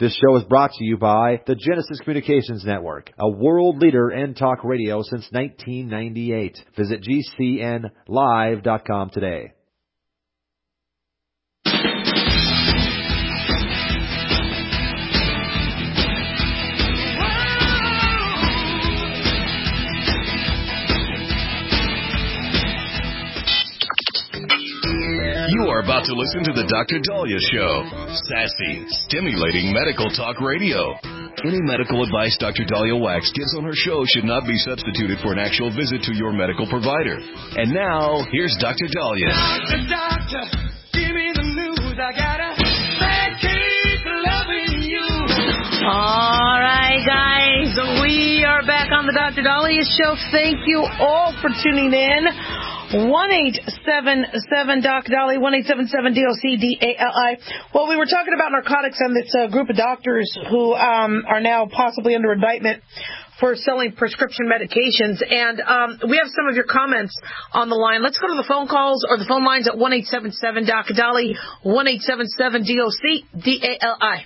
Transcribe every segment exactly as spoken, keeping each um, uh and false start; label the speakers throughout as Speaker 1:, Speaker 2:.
Speaker 1: This show is brought to you by the Genesis Communications Network, a world leader in talk radio since nineteen ninety-eight. Visit G C N live dot com today.
Speaker 2: You are about to listen to the Doctor Daliah Show. Sassy, stimulating medical talk radio. Any medical advice Doctor Daliah Wax gives on her show should not be substituted for an actual visit to your medical provider. And now, here's Doctor Daliah.
Speaker 3: Doctor, doctor, give me the news. I got a bad case of loving you.
Speaker 4: All right, guys, we are back on the Doctor Daliah Show. Thank you all for tuning in. one eight seven seven Doc Daliah, one eight seven seven D O C D A L I. Well, we were talking about narcotics and this uh, group of doctors who um, are now possibly under indictment for selling prescription medications. And um, we have some of your comments on the line. Let's go to the phone calls or the phone lines at one eight seven seven Doc Daliah, one eight seven seven D O C D A L I.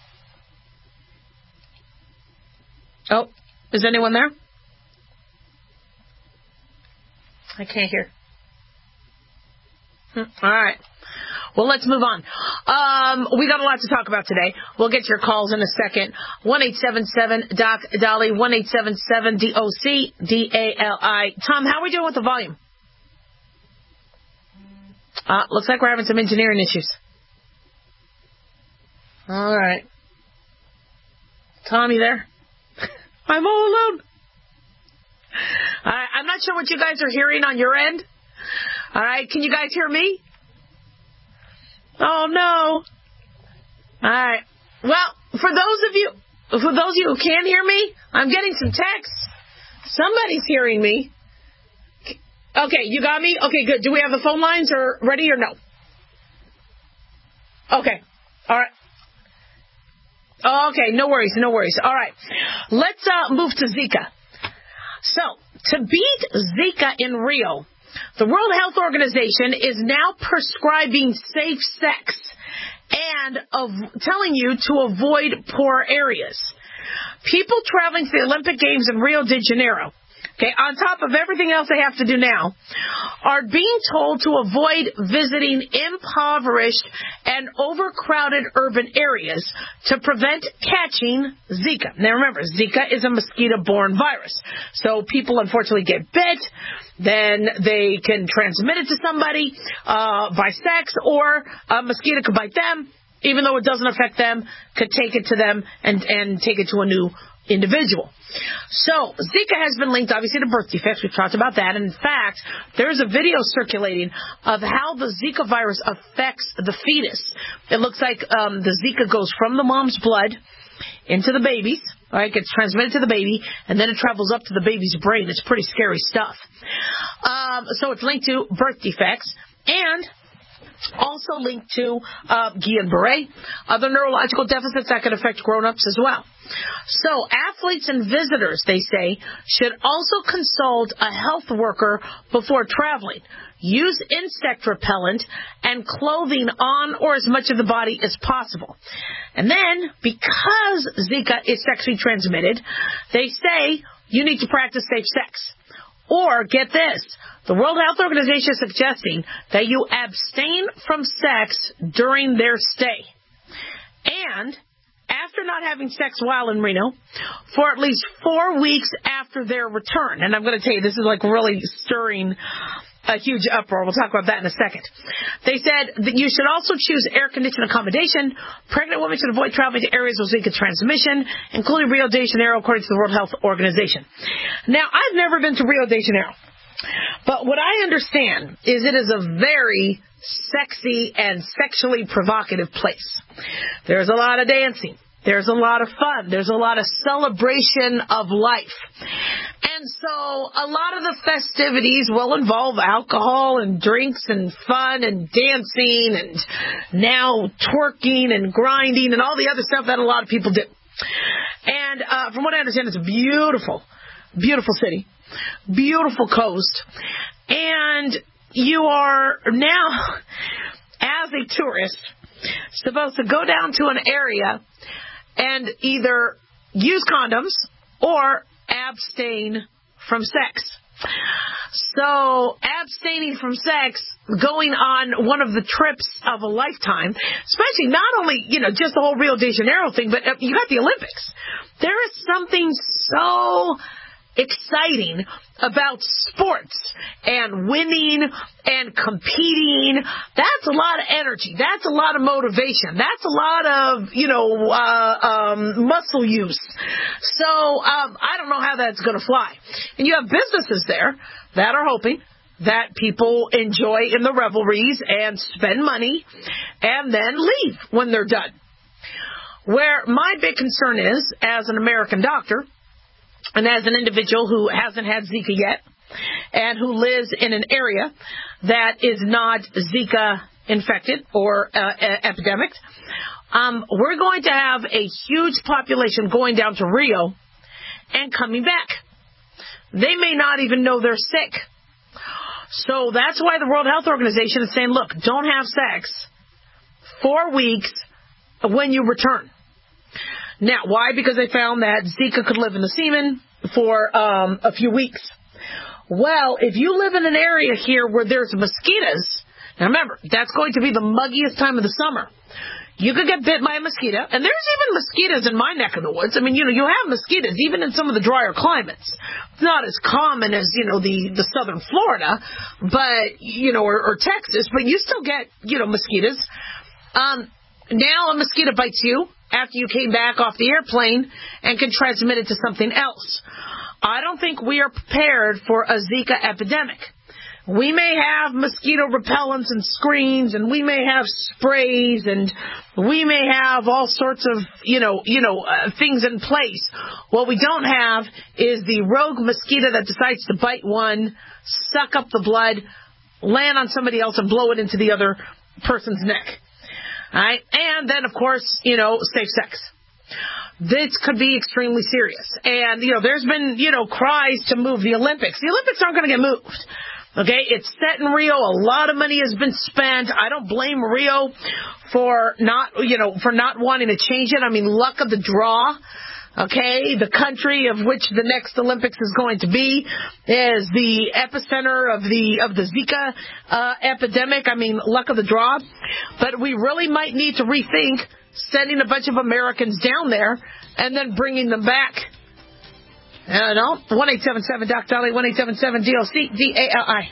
Speaker 4: Oh, is anyone there? I can't hear. Hmm. All right. Well, let's move on. Um, we got a lot to talk about today. We'll get your calls in a second. one eight seven seven Doc Daliah, one eight seven seven D O C D A L I. Tom, how are we doing with the volume? Uh, looks like we're having some engineering issues. All right. Tom, you there? I'm all alone. All right, I'm not sure what you guys are hearing on your end. All right, can you guys hear me? Oh, no. All right. Well, for those of you, for those of you who can't hear me, I'm getting some texts. Somebody's hearing me. Okay, you got me? Okay, good. Do we have the phone lines or ready or no? Okay. All right. Okay, no worries, no worries. All right. Let's uh, move to Zika. So, to beat Zika in Rio, the World Health Organization is now prescribing safe sex and of telling you to avoid poor areas. People traveling to the Olympic Games in Rio de Janeiro, okay, on top of everything else they have to do now, are being told to avoid visiting impoverished and overcrowded urban areas to prevent catching Zika. Now remember, Zika is a mosquito-borne virus. So people unfortunately get bit, then they can transmit it to somebody uh, by sex, or a mosquito could bite them, even though it doesn't affect them, could take it to them and, and take it to a new individual. So, Zika has been linked, obviously, to birth defects. We've talked about that. And in fact, there's a video circulating of how the Zika virus affects the fetus. It looks like um, the Zika goes from the mom's blood into the baby's, all right, gets transmitted to the baby, and then it travels up to the baby's brain. It's pretty scary stuff. Um, so it's linked to birth defects and also linked to uh, Guillain-Barré, other neurological deficits that can affect grown-ups as well. So athletes and visitors, they say, should also consult a health worker before traveling. Use insect repellent and clothing on or as much of the body as possible. And then, because Zika is sexually transmitted, they say you need to practice safe sex. Or, get this, the World Health Organization is suggesting that you abstain from sex during their stay. And after not having sex while in Reno, for at least four weeks after their return. And I'm going to tell you, this is like really stirring a huge uproar. We'll talk about that in a second. They said that you should also choose air-conditioned accommodation. Pregnant women should avoid traveling to areas with Zika transmission, including Rio de Janeiro, according to the World Health Organization. Now, I've never been to Rio de Janeiro, but what I understand is it is a very sexy and sexually provocative place. There's a lot of dancing. There's a lot of fun. There's a lot of celebration of life. And so a lot of the festivities will involve alcohol and drinks and fun and dancing and now twerking and grinding and all the other stuff that a lot of people do. And uh, from what I understand, it's a beautiful, beautiful city, beautiful coast. And you are now, as a tourist, supposed to go down to an area and either use condoms or abstain from sex. So abstaining from sex, going on one of the trips of a lifetime, especially not only, you know, just the whole Rio de Janeiro thing, but you got the Olympics. There is something so exciting about sports and winning and competing. That's a lot of energy. That's a lot of motivation. That's a lot of, you know, uh, um, muscle use. So um, I don't know how that's going to fly. And you have businesses there that are hoping that people enjoy in the revelries and spend money and then leave when they're done. Where my big concern is, as an American doctor, and as an individual who hasn't had Zika yet, and who lives in an area that is not Zika infected or uh, epidemic, um, we're going to have a huge population going down to Rio and coming back. They may not even know they're sick. So that's why the World Health Organization is saying, look, don't have sex four weeks when you return. Now, why? Because they found that Zika could live in the semen for um, a few weeks. Well, if you live in an area here where there's mosquitoes, now remember, that's going to be the muggiest time of the summer. You could get bit by a mosquito, and there's even mosquitoes in my neck of the woods. I mean, you know, you have mosquitoes even in some of the drier climates. It's not as common as, you know, the, the southern Florida, but, you know, or, or Texas, but you still get, you know, mosquitoes. Um, now a mosquito bites you after you came back off the airplane and can transmit it to something else. I don't think we are prepared for a Zika epidemic. We may have mosquito repellents and screens, and we may have sprays, and we may have all sorts of, you know, you know, uh, things in place. What we don't have is the rogue mosquito that decides to bite one, suck up the blood, land on somebody else, and blow it into the other person's neck. All right? And then, of course, you know, safe sex. This could be extremely serious. And, you know, there's been, you know, cries to move the Olympics. The Olympics aren't going to get moved. Okay, it's set in Rio. A lot of money has been spent. I don't blame Rio for not, you know, for not wanting to change it. I mean, luck of the draw. Okay, the country of which the next Olympics is going to be is the epicenter of the of the Zika uh, epidemic. I mean, luck of the draw. But we really might need to rethink sending a bunch of Americans down there and then bringing them back. I don't know. one eight seven seven Doc Dolly, one eight seven seven D O C D A L I.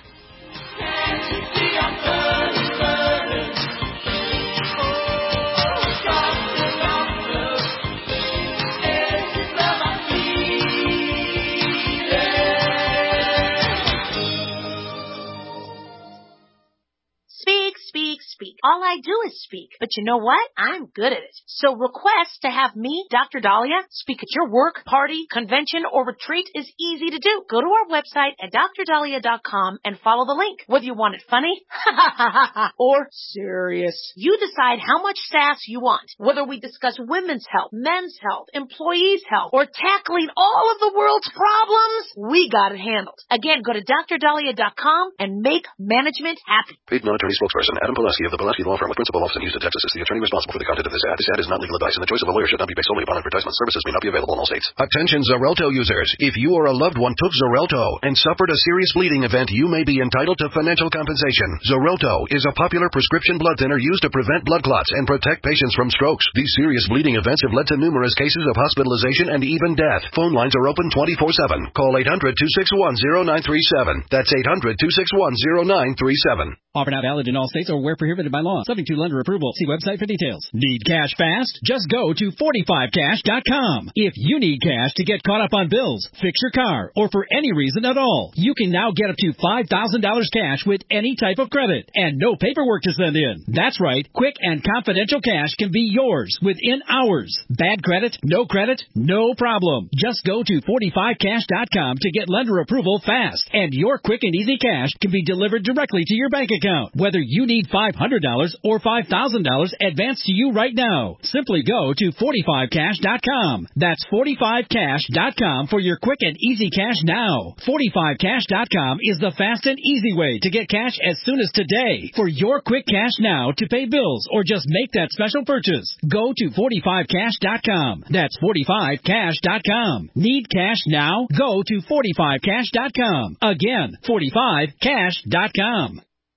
Speaker 5: Speak, speak, speak. All I do is speak. But you know what? I'm good at it. So request to have me, Doctor Dahlia, speak at your work, party, convention, or retreat is easy to do. Go to our website at dr dahlia dot com and follow the link. Whether you want it funny or serious, you decide how much sass you want. Whether we discuss women's health, men's health, employees' health, or tackling all of the world's problems, we got it handled. Again, go to dr dahlia dot com and make management happy.
Speaker 6: Paid non-attorney spokesperson Adam Pulaski of the Pulaski Law Firm with principal office in Houston, Texas is the attorney responsible for the content of this ad. This ad is not legal advice, and the choice of a lawyer should not be based solely upon advertisement. Services may not be available in all states.
Speaker 2: Attention Xarelto users. If you or a loved one took Xarelto and suffered a serious bleeding event, you may be entitled to financial compensation. Xarelto is a popular prescription blood thinner used to prevent blood clots and protect patients from strokes. These serious bleeding events have led to numerous cases of hospitalization and even death. Phone lines are open twenty-four seven. Call eight hundred, two six one, zero nine three seven. That's eight hundred, two six one, zero nine three seven.
Speaker 7: Offer not valid in all states or where prohibited by law. Subject to lender approval. See website for details. Need cash fast? Just go to forty-five cash dot com. If you need cash to get caught up on bills, fix your car, or for any reason at all, you can now get up to five thousand dollars cash with any type of credit and no paperwork to send in. That's right. Quick and confidential cash can be yours within hours. Bad credit? No credit? No problem. Just go to forty-five cash dot com to get lender approval fast, and your quick and easy cash can be delivered directly to your bank account. Whether you need five hundred dollars dollars or five thousand dollars advanced to you right now. Simply go to forty-five cash dot com. That's forty-five cash dot com for your quick and easy cash now. forty-five cash dot com is the fast and easy way to get cash as soon as today. For your quick cash now to pay bills or just make that special purchase, go to forty-five cash dot com. That's forty-five cash dot com. Need cash now? Go to forty-five cash dot com. Again, forty-five cash dot com.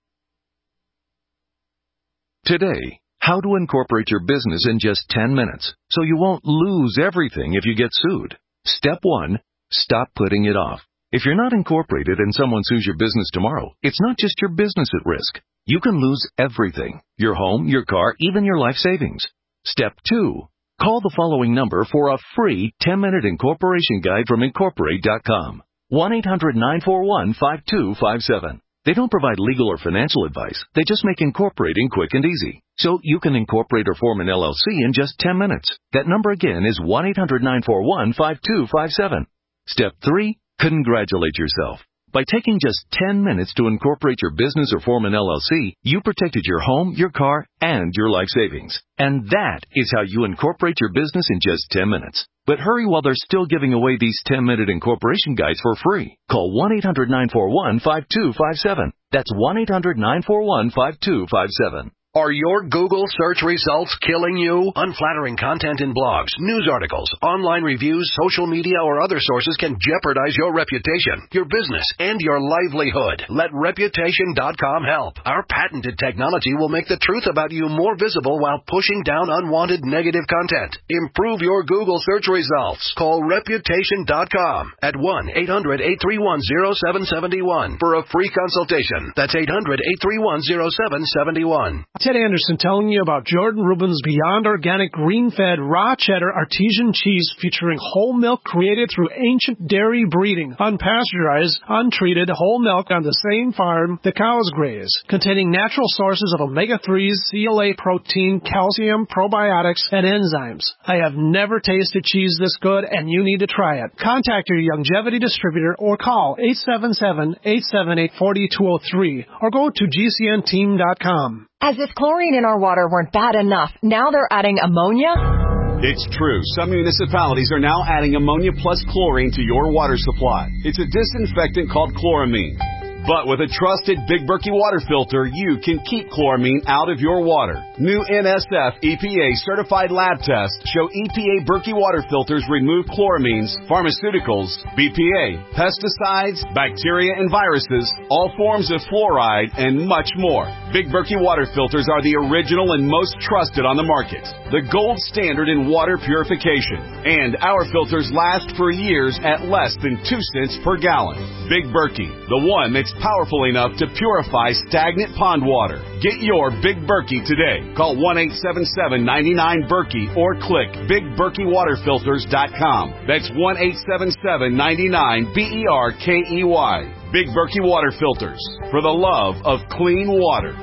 Speaker 8: Today, how to incorporate your business in just ten minutes so you won't lose everything if you get sued. Step one, stop putting it off. If you're not incorporated and someone sues your business tomorrow, it's not just your business at risk. You can lose everything: your home, your car, even your life savings. Step two, call the following number for a free ten-minute incorporation guide from Incorporate dot com. one eight hundred nine four one five two five seven. They don't provide legal or financial advice. They just make incorporating quick and easy. So you can incorporate or form an L L C in just ten minutes. That number again is one eight hundred nine four one five two five seven. Step three, congratulate yourself. By taking just ten minutes to incorporate your business or form an L L C, you protected your home, your car, and your life savings. And that is how you incorporate your business in just ten minutes. But hurry while they're still giving away these ten-minute incorporation guides for free. Call one eight hundred nine four one five two five seven. That's one eight hundred nine four one five two five seven.
Speaker 6: Are your Google search results killing you? Unflattering content in blogs, news articles, online reviews, social media, or other sources can jeopardize your reputation, your business, and your livelihood. Let Reputation dot com help. Our patented technology will make the truth about you more visible while pushing down unwanted negative content. Improve your Google search results. Call Reputation dot com at one eight hundred eight three one zero seven seven one for a free consultation. That's eight hundred eight three one zero seven seven one.
Speaker 9: Ted Anderson telling you about Jordan Rubin's Beyond Organic Green-Fed Raw Cheddar Artesian Cheese featuring whole milk created through ancient dairy breeding, unpasteurized, untreated whole milk on the same farm the cows graze, containing natural sources of omega threes, C L A protein, calcium, probiotics, and enzymes. I have never tasted cheese this good, and you need to try it. Contact your Longevity distributor or call eight seven seven, eight seven eight, four two zero three or go to G C N team dot com.
Speaker 10: As if chlorine in our water weren't bad enough, now they're adding ammonia?
Speaker 11: It's true. Some municipalities are now adding ammonia plus chlorine to your water supply. It's a disinfectant called chloramine. But with a trusted Big Berkey water filter, you can keep chloramine out of your water. New N S F E P A certified lab tests show E P A Berkey water filters remove chloramines, pharmaceuticals, B P A, pesticides, bacteria and viruses, all forms of fluoride, and much more. Big Berkey water filters are the original and most trusted on the market, the gold standard in water purification. And our filters last for years at less than two cents per gallon. Big Berkey, the one that's powerful enough to purify stagnant pond water. Get your Big Berkey today. Call one eight seven seven, nine nine, Berkey or click big berkey water filters dot com. That's one eight seven seven, nine nine, B E R K E Y. Big Berkey Water Filters, for the love of clean water.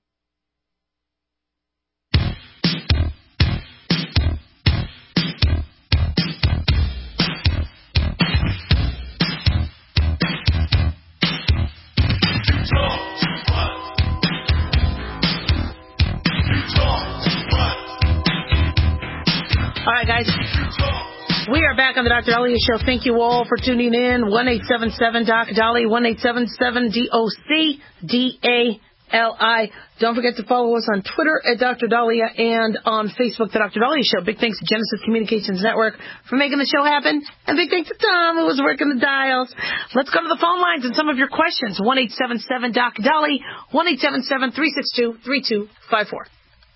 Speaker 4: All right, guys. We are back on the Doctor Daliah Show. Thank you all for tuning in. one eight seven seven, D O C, D A L I, one eight seven seven, D O C D A L I. Don't forget to follow us on Twitter at Doctor Daliah and on Facebook, The Doctor Daliah Show. Big thanks to Genesis Communications Network for making the show happen. And big thanks to Tom, who was working the dials. Let's go to the phone lines and some of your questions. one eight seven seven, D O C, D A L I, one eight seven seven, three six two, three two five four.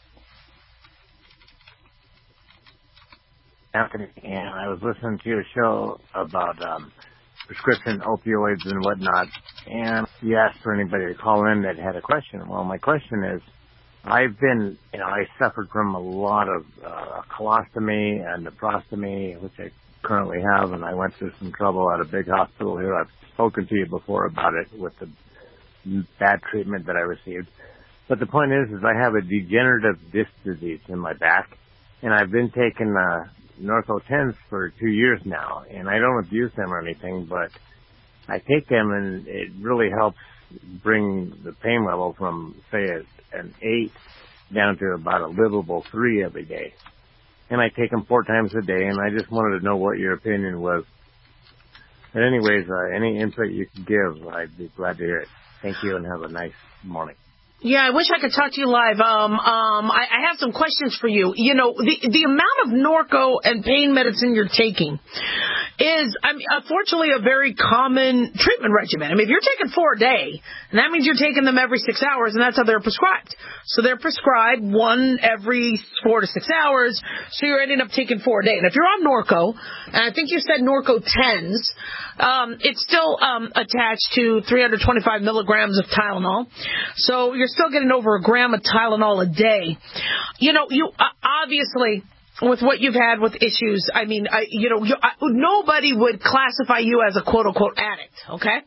Speaker 12: Anthony, and I was listening to your show about um, prescription opioids and whatnot, and you asked for anybody to call in that had a question. Well, my question is, I've been, you know, I suffered from a lot of uh, colostomy and nephrostomy, which I currently have, and I went through some trouble at a big hospital here. I've spoken to you before about it with the bad treatment that I received. But the point is, is I have a degenerative disc disease in my back, and I've been taking uh, Norco tens for two years now, and I don't abuse them or anything, but I take them and it really helps bring the pain level from, say, a, an eight down to about a livable three every day. And I take them four times a day, and I just wanted to know what your opinion was. But anyways, uh, any input you can give, I'd be glad to hear it. Thank you, and have a nice morning.
Speaker 4: Yeah, I wish I could talk to you live. Um, um, I, I have some questions for you. You know, the the amount of Norco and pain medicine you're taking is, I mean, unfortunately, a very common treatment regimen. I mean, if you're taking four a day, and that means you're taking them every six hours, and that's how they're prescribed. So they're prescribed one every four to six hours, so you're ending up taking four a day. And if you're on Norco, and I think you said Norco tens, um, it's still um, attached to three hundred twenty-five milligrams of Tylenol. So you're still getting over a gram of Tylenol a day. You know, you uh, obviously, with what you've had with issues, I mean, I, you know, you, I, nobody would classify you as a quote-unquote addict, okay?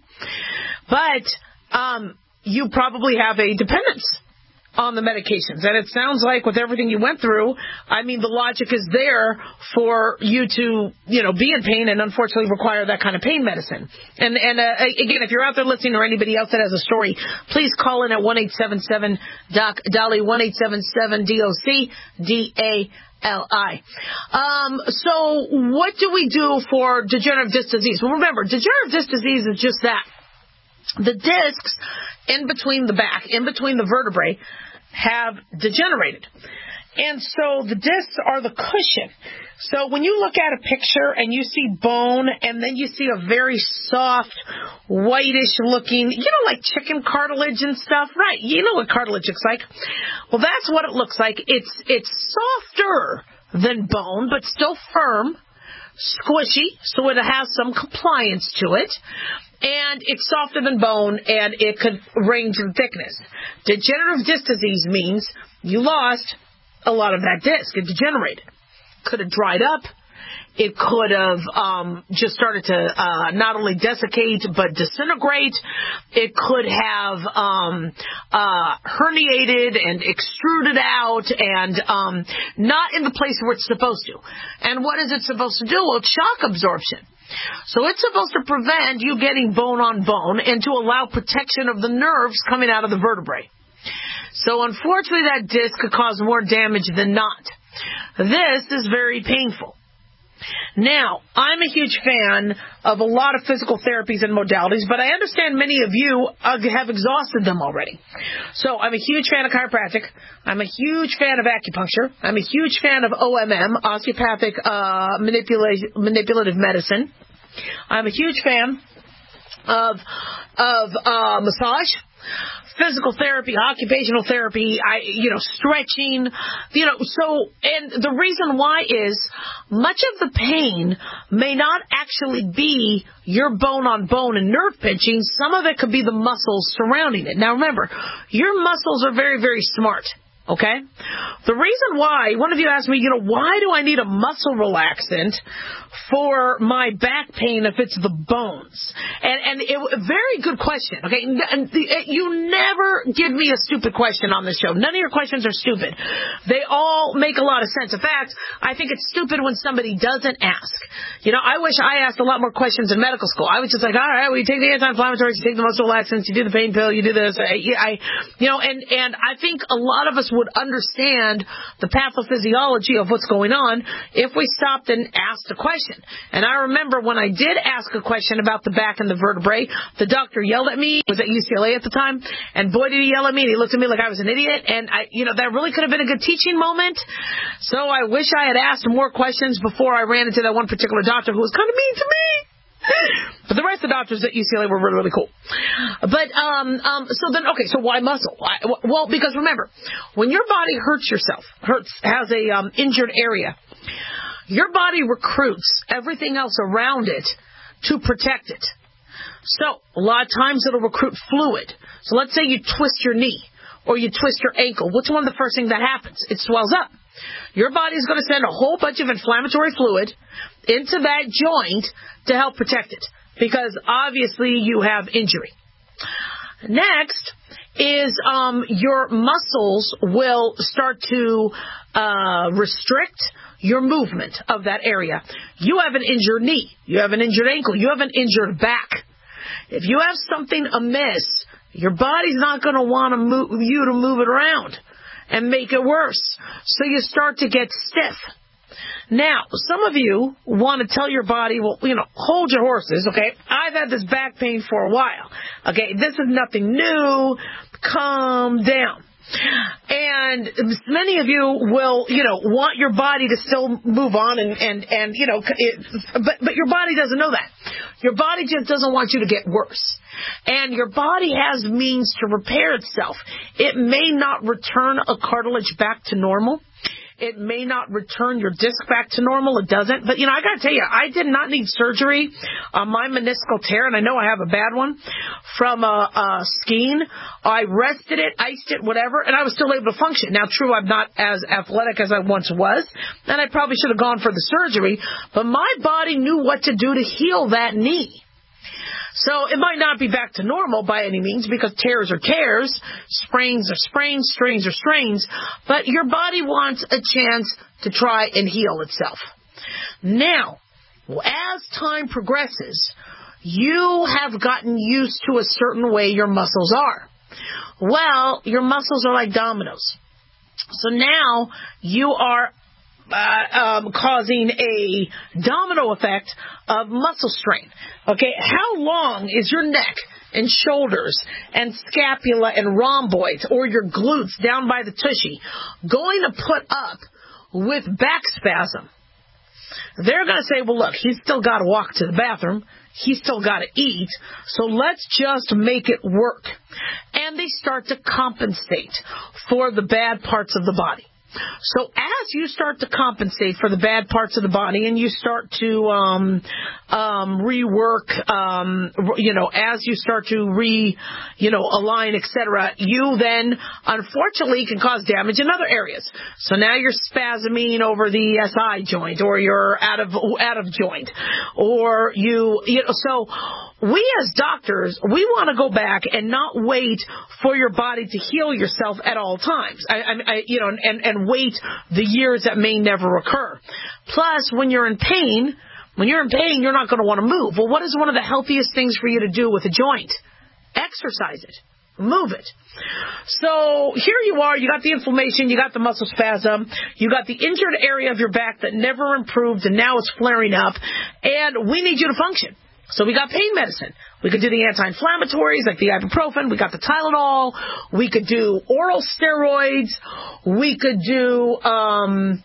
Speaker 4: But um, you probably have a dependence on the medications. And it sounds like with everything you went through, I mean, the logic is there for you to, you know, be in pain and unfortunately require that kind of pain medicine. And, and uh, again, if you're out there listening or anybody else that has a story, please call in at one eight seven seven D O C, Dolly, one eight seven seven D O C D A L I. Um, so what do we do for degenerative disc disease? Well, remember, degenerative disc disease is just that. The discs in between the back, in between the vertebrae, have degenerated. And so the discs are the cushion. So when you look at a picture and you see bone and then you see a very soft, whitish looking, you know, like chicken cartilage and stuff, right? You know what cartilage looks like. Well, that's what it looks like. It's, it's softer than bone, but still firm, squishy, so it has some compliance to it. And it's softer than bone, and it could range in thickness. Degenerative disc disease means you lost a lot of that disc. It degenerated. Could have dried up. It could have um, just started to uh, not only desiccate but disintegrate. It could have um, uh, herniated and extruded out and um, not in the place where it's supposed to. And what is it supposed to do? Well, it's shock absorption. So it's supposed to prevent you getting bone on bone and to allow protection of the nerves coming out of the vertebrae. So unfortunately, that disc could cause more damage than not. This is very painful. Now, I'm a huge fan of a lot of physical therapies and modalities, but I understand many of you uh, have exhausted them already. So I'm a huge fan of chiropractic. I'm a huge fan of acupuncture. I'm a huge fan of O M M, osteopathic uh, manipula- manipulative medicine. I'm a huge fan of of uh, massage, physical therapy, occupational therapy, I, you know, stretching, you know, so, and the reason why is much of the pain may not actually be your bone on bone and nerve pinching. Some of it could be the muscles surrounding it. Now remember, your muscles are very, very smart. Okay? The reason why, one of you asked me, you know, why do I need a muscle relaxant for my back pain if it's the bones? And, and it, a very good question, okay? And the, you never give me a stupid question on this show. None of your questions are stupid. They all make a lot of sense. In fact, I think it's stupid when somebody doesn't ask. You know, I wish I asked a lot more questions in medical school. I was just like, all right, well, you take the anti-inflammatories, you take the muscle relaxants, you do the pain pill, you do this. I, I you know, and, and I think a lot of us would understand the pathophysiology of what's going on if we stopped and asked a question. And I remember when I did ask a question about the back and the vertebrae, the doctor yelled at me. I was at U C L A at the time, and boy, did he yell at me. And he looked at me like I was an idiot. And I, you know, that really could have been a good teaching moment. So I wish I had asked more questions before I ran into that one particular doctor who was kind of mean to me. But the rest of the doctors at U C L A were really, really cool. But, um, um, so then, okay, so why muscle? Why, well, because remember, when your body hurts yourself, hurts, has a, um, injured area, your body recruits everything else around it to protect it. So, a lot of times it'll recruit fluid. So let's say you twist your knee, or you twist your ankle. What's one of the first things that happens? It swells up. Your body's going to send a whole bunch of inflammatory fluid into that joint to help protect it, because obviously you have injury. Next is um, your muscles will start to uh, restrict your movement of that area. You have an injured knee. You have an injured ankle. You have an injured back. If you have something amiss, your body's not going to want to move you to move it around. and make it worse. So you start to get stiff. Now, some of you want to tell your body, well, you know, hold your horses, okay? I've had this back pain for a while. Okay, this is nothing new. Calm down. And many of you will, you know, want your body to still move on and, and, and you know, it, but, but your body doesn't know that. Your body just doesn't want you to get worse. And your body has means to repair itself. It may not return a cartilage back to normal. It may not return your disc back to normal. It doesn't. But, you know, I got to tell you, I did not need surgery on my meniscal tear, and I know I have a bad one, from uh, uh, skiing. I rested it, iced it, whatever, and I was still able to function. Now, true, I'm not as athletic as I once was, and I probably should have gone for the surgery, but my body knew what to do to heal that knee. So it might not be back to normal by any means, because tears are tears, sprains are sprains, strains are strains, but your body wants a chance to try and heal itself. Now, as time progresses, you have gotten used to a certain way your muscles are. Well, your muscles are like dominoes. So now you are Uh, um, causing a domino effect of muscle strain. Okay, how long is your neck and shoulders and scapula and rhomboids, or your glutes down by the tushy, going to put up with back spasm? They're going to say, well, look, he's still got to walk to the bathroom. He's still got to eat. So let's just make it work. And they start to compensate for the bad parts of the body. So as you start to compensate for the bad parts of the body, and you start to um, um, rework, um, you know, as you start to re, you know, align, et cetera, you then, unfortunately, can cause damage in other areas. So now you're spasming over the S I joint, or you're out of out of joint, or you, you know, so. We as doctors, we want to go back and not wait for your body to heal yourself at all times. I, I, I you know, and, and wait the years that may never occur. Plus, when you're in pain, when you're in pain, you're not going to want to move. Well, what is one of the healthiest things for you to do with a joint? Exercise it. Move it. So here you are, you got the inflammation, you got the muscle spasm, you got the injured area of your back that never improved and now it's flaring up, and we need you to function. So we got pain medicine. We could do the anti-inflammatories like the ibuprofen. We got the Tylenol. We could do oral steroids. We could do um,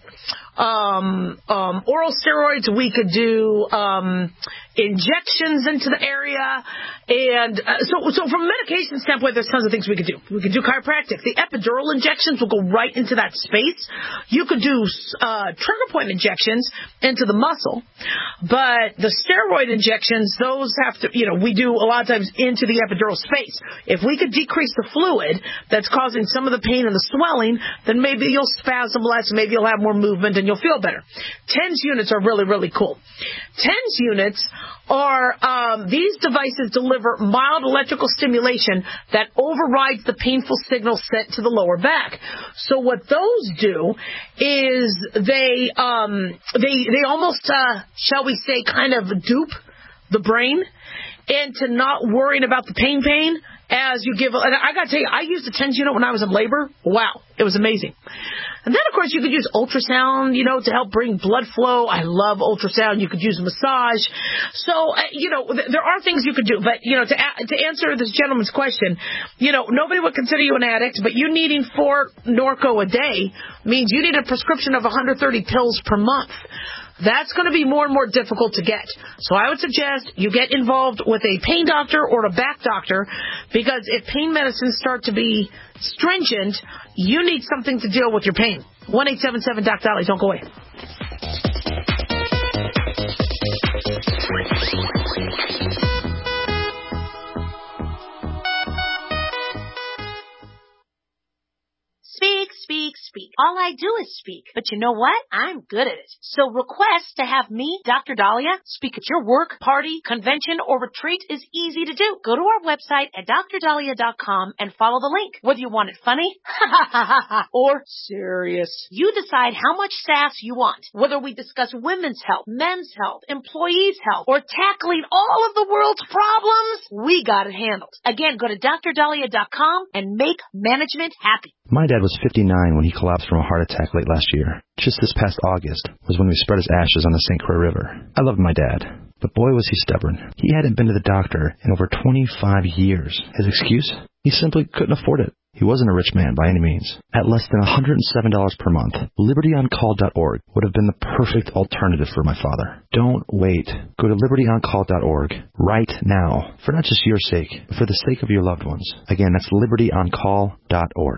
Speaker 4: um, um, oral steroids. We could do um, injections into the area. And uh, so, so from a medication standpoint, there's tons of things we could do. We could do chiropractic. The epidural injections will go right into that space. You could do uh, trigger point injections into the muscle. But the steroid injections, those have to, you know, we do a lot of times into the epidural space. If we could decrease the fluid that's causing some of the pain and the swelling, then maybe you'll spasm less, maybe you'll have more movement and you'll feel better. TENS units are really, really cool. TENS units are, um, these devices deliver mild electrical stimulation that overrides the painful signal sent to the lower back. So what those do is they, um, they, they almost, uh, shall we say, kind of dupe the brain into not worrying about the pain pain as you give. And I got to tell you, I used a TENS unit when I was in labor. Wow, it was amazing. And then, of course, you could use ultrasound, you know, to help bring blood flow. I love ultrasound. You could use massage. So, uh, you know, th- there are things you could do. But, you know, to a- to answer this gentleman's question, you know, nobody would consider you an addict, but you needing four Norco a day means you need a prescription of one hundred thirty pills per month. That's going to be more and more difficult to get. So I would suggest you get involved with a pain doctor or a back doctor, because if pain medicines start to be stringent, you need something to deal with your pain. one eight seven seven Doc Dolly. Don't go away.
Speaker 5: Speak, speak, speak. All I do is speak. But you know what? I'm good at it. So request to have me, Doctor Dahlia, speak at your work, party, convention, or retreat is easy to do. Go to our website at dr dahlia dot com and follow the link. Whether you want it funny or serious, you decide how much sass you want. Whether we discuss women's health, men's health, employees' health, or tackling all of the world's problems, we got it handled. Again, go to dr dahlia dot com and make management happy.
Speaker 13: My dad was fifty-nine when he collapsed from a heart attack late last year. Just this past August was when we spread his ashes on the Saint Croix River. I loved my dad, but boy was he stubborn. He hadn't been to the doctor in over twenty-five years. His excuse? He simply couldn't afford it. He wasn't a rich man by any means. At less than one hundred seven dollars per month, liberty on call dot org would have been the perfect alternative for my father. Don't wait. Go to liberty on call dot org right now, for not just your sake, but for the sake of your loved ones. Again, that's liberty on call dot org.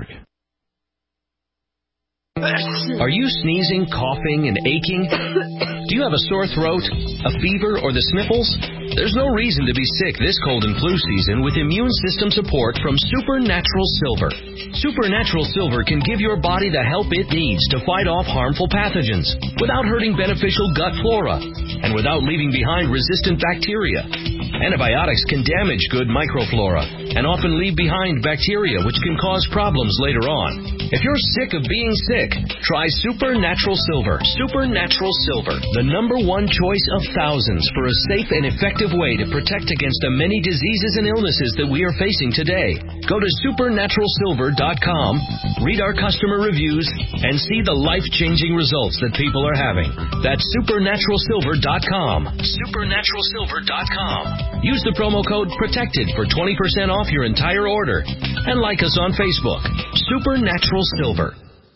Speaker 14: Are you sneezing, coughing, and aching? Do you have a sore throat, a fever, or the sniffles? There's no reason to be sick this cold and flu season with immune system support from Supernatural Silver. Supernatural Silver can give your body the help it needs to fight off harmful pathogens without hurting beneficial gut flora and without leaving behind resistant bacteria. Antibiotics can damage good microflora and often leave behind bacteria which can cause problems later on. If you're sick of being sick, try Supernatural Silver. Supernatural Silver, the number one choice of thousands for a safe and effective way to protect against the many diseases and illnesses that we are facing today. Go to supernatural silver dot com, read our customer reviews, and see the life-changing results that people are having. That's supernatural silver dot com. supernatural silver dot com. Use the promo code PROTECTED for twenty percent off your entire order. And like us on Facebook. Supernatural Silver.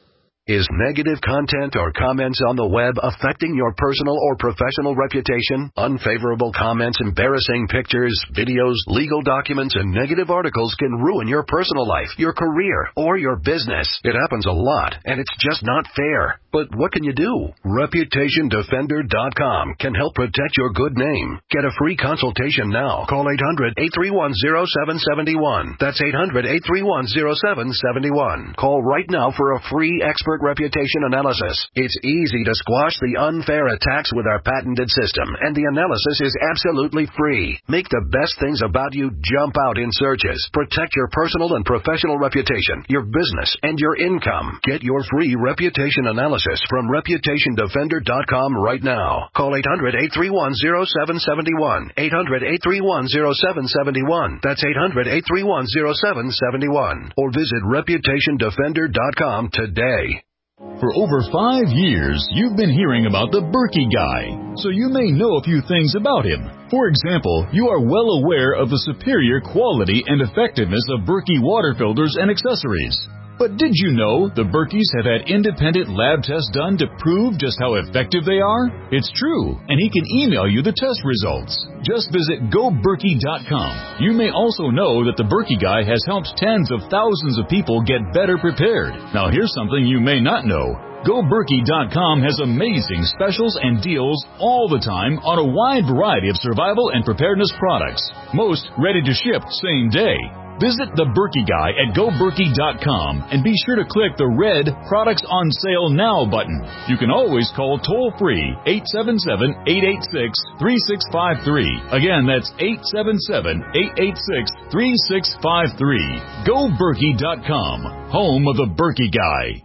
Speaker 6: Is negative content or comments on the web affecting your personal or professional reputation? Unfavorable comments, embarrassing pictures, videos, legal documents, and negative articles can ruin your personal life, your career, or your business. It happens a lot, and it's just not fair. But what can you do? reputation defender dot com can help protect your good name. Get a free consultation now. Call eight hundred, eight three one, zero seven seven one. That's eight hundred, eight three one, zero seven seven one. Call right now for a free expert reputation analysis. It's easy to squash the unfair attacks with our patented system, and the analysis is absolutely free. Make the best things about you jump out in searches. Protect your personal and professional reputation, your business, and your income. Get your free reputation analysis from reputation defender dot com right now. Call eight hundred, eight three one, zero seven seven one. eight hundred, eight three one, zero seven seven one. That's eight hundred, eight three one, zero seven seven one. Or visit reputation defender dot com today.
Speaker 15: For over five years, you've been hearing about the Berkey Guy, so you may know a few things about him. For example, you are well aware of the superior quality and effectiveness of Berkey water filters and accessories. But did you know the Berkeys have had independent lab tests done to prove just how effective they are? It's true, and he can email you the test results. Just visit go berkey dot com. You may also know that the Berkey Guy has helped tens of thousands of people get better prepared. Now here's something you may not know. go berkey dot com has amazing specials and deals all the time on a wide variety of survival and preparedness products. Most ready to ship same day. Visit the Berkey Guy at go berkey dot com and be sure to click the red Products on Sale Now button. You can always call toll-free eight seven seven, eight eight six, three six five three. Again, that's eight seven seven, eight eight six, three six five three. go berkey dot com, home of the Berkey Guy.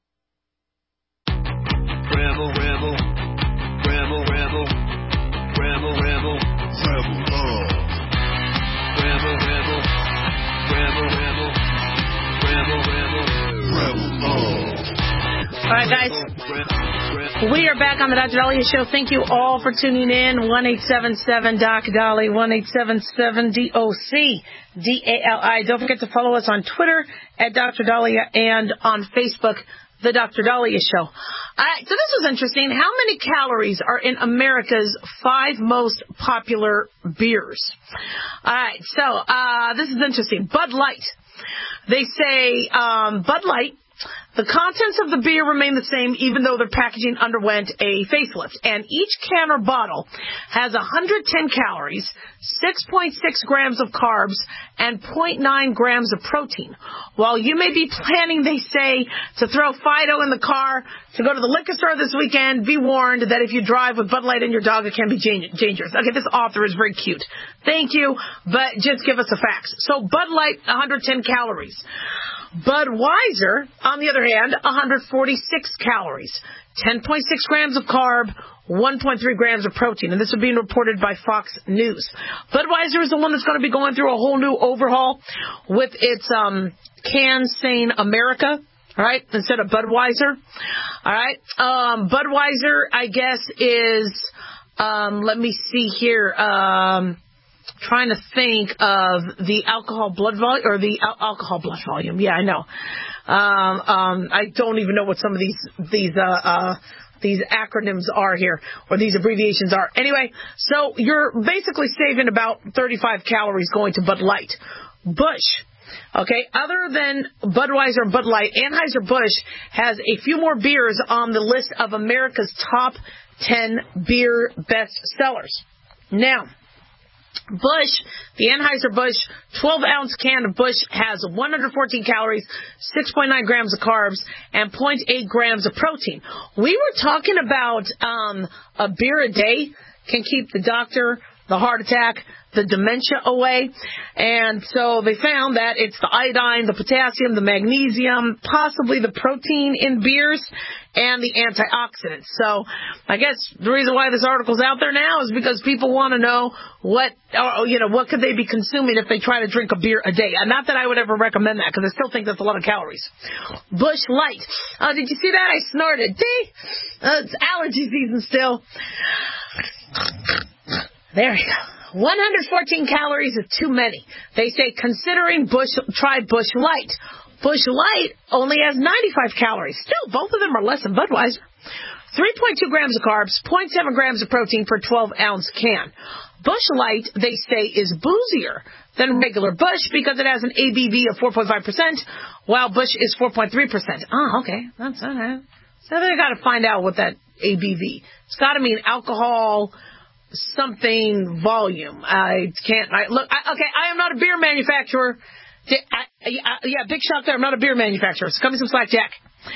Speaker 3: Rebel, rebel, rebel, rebel, rebel, rebel, rebel, love. Rebel, rebel, rebel, rebel, rebel, rebel, rebel, love.
Speaker 4: All right, guys. We are back on the Doctor Dahlia Show. Thank you all for tuning in. one eight seven seven Doc Dolly, one eight seven seven D O C D A L I. Don't forget to follow us on Twitter at Doctor Dahlia and on Facebook, The Doctor Dahlia Show. All right, so this is interesting. How many calories are in America's five most popular beers? All right, so uh, this is interesting. Bud Light. They say um, Bud Light, the contents of the beer remain the same even though their packaging underwent a facelift. And each can or bottle has one hundred ten calories, six point six grams of carbs, and zero point nine grams of protein. While you may be planning, they say, to throw Fido in the car to go to the liquor store this weekend, be warned that if you drive with Bud Light and your dog, it can be dangerous. Okay, this author is very cute. Thank you, but just give us the facts. So Bud Light, one hundred ten calories. Budweiser, on the other hand, one hundred forty-six calories, ten point six grams of carb, one point three grams of protein. And this is being reported by Fox News. Budweiser is the one that's going to be going through a whole new overhaul with its um, can saying America. All right, instead of Budweiser. All right, um, Budweiser, I guess, is, um, let me see here, um, trying to think of the alcohol blood volume, or the al- alcohol blood volume. Yeah, I know. Um, um, I don't even know what some of these, these, uh, uh, these acronyms are here, or these abbreviations are. Anyway, so you're basically saving about thirty-five calories going to Bud Light. Busch. Okay, other than Budweiser and Bud Light, Anheuser-Busch has a few more beers on the list of America's top ten beer best sellers. Now, Busch, the Anheuser-Busch twelve-ounce can of Busch has one hundred fourteen calories, six point nine grams of carbs, and zero point eight grams of protein. We were talking about um, a beer a day can keep the doctor, the heart attack, the dementia away. And so they found that it's the iodine, the potassium, the magnesium, possibly the protein in beers, and the antioxidants. So I guess the reason why this article's out there now is because people want to know what, or, you know, what could they be consuming if they try to drink a beer a day. And not that I would ever recommend that, because I still think that's a lot of calories. Busch Light. Uh, did you see that? I snorted. See? Uh, it's allergy season still. There you go. one hundred fourteen calories is too many. They say considering Busch, try Busch Light. Busch Light only has ninety-five calories. Still, both of them are less than Budweiser. three point two grams of carbs, zero point seven grams of protein per twelve-ounce can. Busch Light, they say, is boozier than regular Busch because it has an A B V of four point five percent, while Busch is four point three percent. Oh, okay. That's all right. So they got to find out what that A B V. It's got to mean alcohol something volume. I can't. I, look, I, okay, I am not a beer manufacturer. I, I, yeah, big shock there. I'm not a beer manufacturer. So come me some slack, Jack.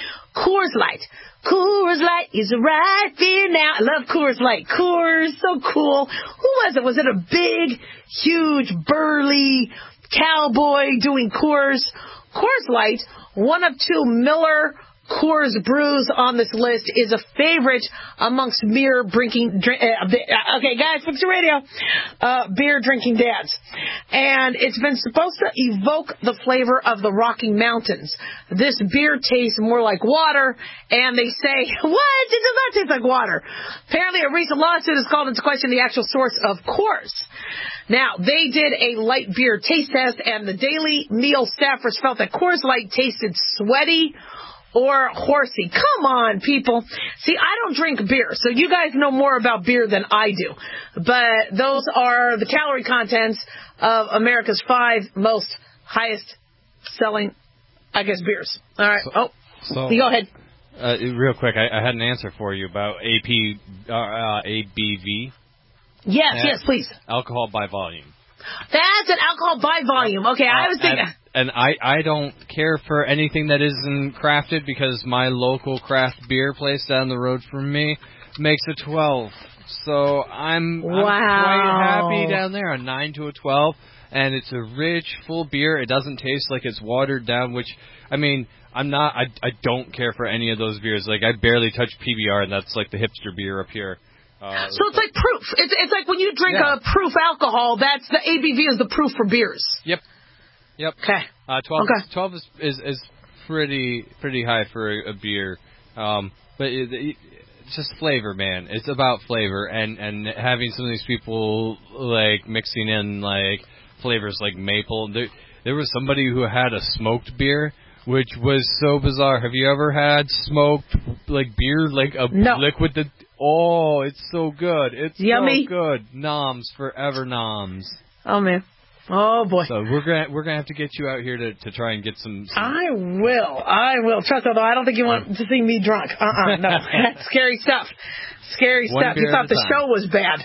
Speaker 4: Coors Light. Coors Light is a right beer now. I love Coors Light. Coors, so cool. Who was it? Was it a big, huge, burly cowboy doing Coors? Coors Light, one of two Miller Coors brews on this list, is a favorite amongst beer drinking. Drink, uh, okay, guys, fix your radio. Uh, beer drinking dads, and it's been supposed to evoke the flavor of the Rocky Mountains. This beer tastes more like water, and they say, "What? It does not taste like water." Apparently, a recent lawsuit has called into question the actual source of Coors. Now, they did a light beer taste test, and the Daily Meal staffers felt that Coors Light tasted sweaty or horsey. Come on, people. See, I don't drink beer, so you guys know more about beer than I do. But those are the calorie contents of America's five most highest selling, I guess, beers. All right. So, oh, so, you go ahead.
Speaker 16: Uh, real quick, I, I had an answer for you about A P, uh, uh, A B V.
Speaker 4: Yes, That's yes, please.
Speaker 16: Alcohol by volume.
Speaker 4: That's an alcohol by volume. Okay, uh, I was thinking...
Speaker 16: And, and I, I don't care for anything that isn't crafted because my local craft beer place down the road from me makes a twelve. So I'm,
Speaker 4: wow.
Speaker 16: I'm quite happy down there, a nine to a twelve. And it's a rich, full beer. It doesn't taste like it's watered down, which, I mean, I'm not, I, I don't care for any of those beers. Like, I barely touch P B R, and that's like the hipster beer up here. Uh,
Speaker 4: so it's like proof. It's it's like when you drink yeah. a proof alcohol, that's the A B V is the proof for beers.
Speaker 16: Yep. Yep.
Speaker 4: Okay.
Speaker 16: Uh, twelve.
Speaker 4: Okay.
Speaker 16: Twelve is, is is pretty pretty high for a, a beer, um, but it, it, it's just flavor, man. It's about flavor, and and having some of these people like mixing in like flavors like maple. There there was somebody who had a smoked beer, which was so bizarre. Have you ever had smoked like beer, like a
Speaker 4: no.
Speaker 16: liquid that? Oh, it's so good. It's
Speaker 4: Yummy.
Speaker 16: so good. Noms forever, noms.
Speaker 4: Oh man. Oh boy.
Speaker 16: So we're gonna we're gonna have to get you out here to, to try and get some, some.
Speaker 4: I will. I will. Trust me, though. I don't think you want to see me drunk. Uh uh-uh, uh. No. That's scary stuff. Scary
Speaker 16: One
Speaker 4: stuff. You thought the
Speaker 16: time.
Speaker 4: show was bad.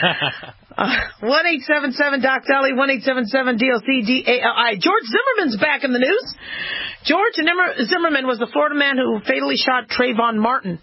Speaker 4: uh, one eight seven seven Doc Dolly, one eight seven seven D L C D A L I. George Zimmerman's back in the news. George Zimmerman was the Florida man who fatally shot Trayvon Martin.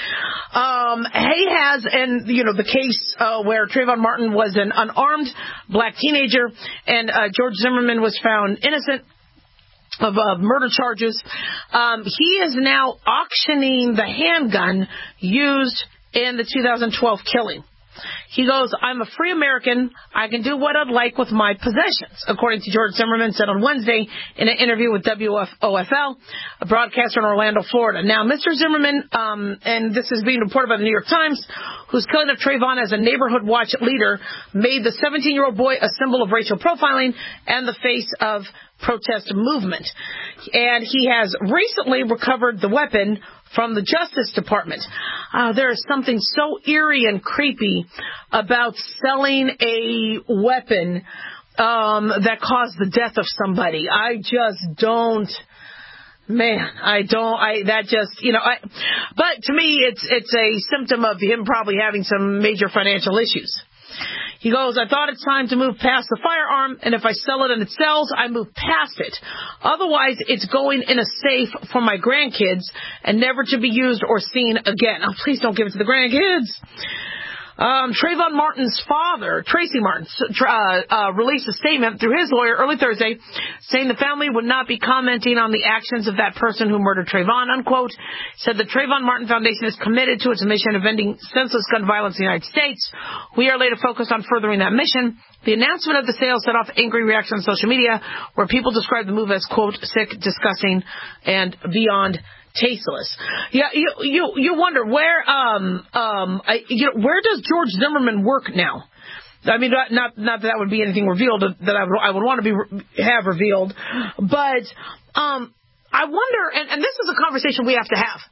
Speaker 4: Um, he has, and you know, the case uh, where Trayvon Martin was an unarmed black teenager, and uh, George Zimmerman was found innocent of uh, murder charges. Um, he is now auctioning the handgun used in the two thousand twelve killing. He goes, I'm a free American. I can do what I'd like with my possessions, according to George Zimmerman said on Wednesday in an interview with W F O F L, a broadcaster in Orlando, Florida. Now, Mister Zimmerman, um, and this is being reported by the New York Times, whose killing of Trayvon as a neighborhood watch leader made the seventeen-year-old boy a symbol of racial profiling and the face of protest movement. And he has recently recovered the weapon from the Justice Department. Uh, there is something so eerie and creepy about selling a weapon um, that caused the death of somebody. I just don't, man, I don't, I, that just, you know, I, but to me, it's, it's a symptom of him probably having some major financial issues. He goes, I thought it's time to move past the firearm, and if I sell it and it sells, I move past it. Otherwise, it's going in a safe for my grandkids and never to be used or seen again. Oh, please don't give it to the grandkids. Um, Trayvon Martin's father, Tracy Martin, uh, uh, released a statement through his lawyer early Thursday saying the family would not be commenting on the actions of that person who murdered Trayvon, unquote. Said the Trayvon Martin Foundation is committed to its mission of ending senseless gun violence in the United States. We are later focused on furthering that mission. The announcement of the sale set off angry reaction on social media where people described the move as, quote, sick, disgusting, and beyond tasteless. Yeah, you you you wonder where um um I, you know where does George Zimmerman work now? I mean, not not, not that that would be anything revealed that I would I would want to be have revealed, but um I wonder, and, and this is a conversation we have to have.